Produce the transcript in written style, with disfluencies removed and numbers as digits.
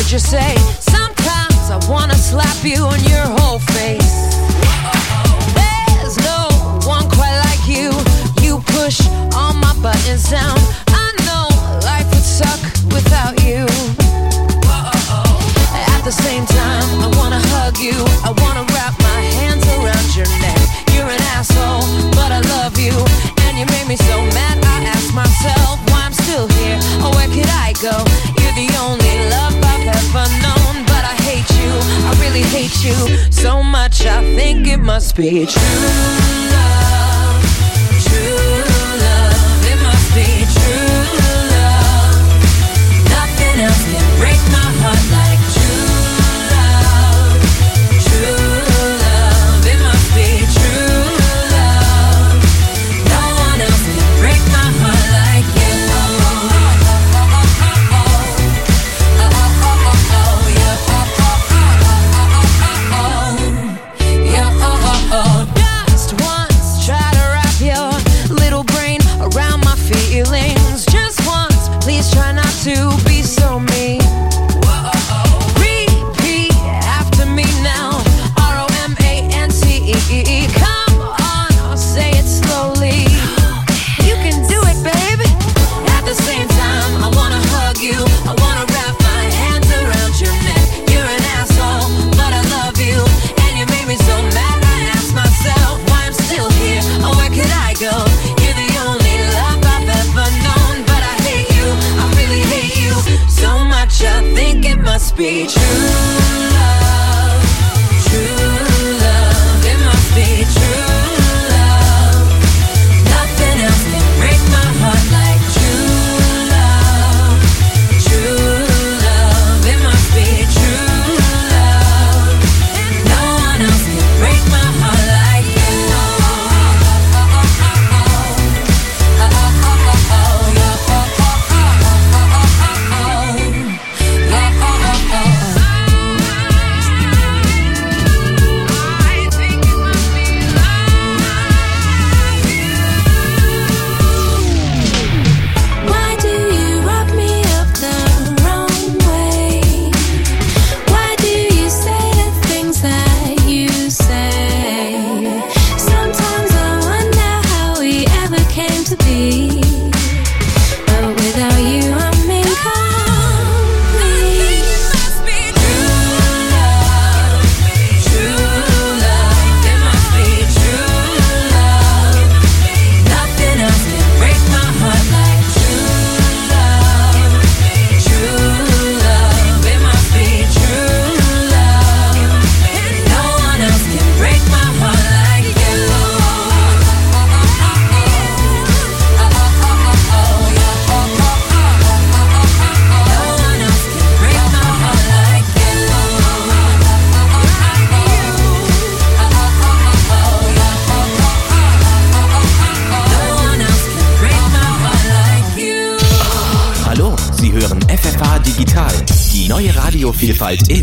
heard you say, sometimes I wanna slap you on your whole face. There's no one quite like you. You push all my buttons down. I know life would suck without you. At the same time, I wanna hug you. I wanna wrap my hands around your neck. You're an asshole, but I love you. And you made me so mad, I ask myself why I'm still here, or where could I go? You're the only love I've ever known, but I hate you, I really hate you so much, I think it must be true love, it must be true love. Nothing else can break my heart like true love, it must be true love. No one else can break my heart like you. Just once, try to wrap your little brain around my feelings. Just once, please try not to be so mean. Repeat after me now. ROMANCE. Come on, I'll say it slowly. You can do it, baby. At the same time, I wanna hug you. I wanna wrap my hands around your neck. You're an asshole, but I love you. And you made me so mad, I ask myself why I'm still here, or where could I go? You're the only love I've ever known, but I hate you, I really hate you so much, I think it must be true love, it must be true love. Nothing else can break my heart like true love, it must be true love. No one else can break my heart like you. Why do you rub me up the wrong way? Why do you say the things that you say? Sometimes I wonder how we ever came to be. But without you, I'm incomplete. It must be true love, it must be true love. Nothing else can break my heart like true love, it must be true love. No one else can break my heart like you. No one else can break my heart like you. No one else can break my heart like you. Hallo, Sie hören FFH Digital, die neue Radiovielfalt in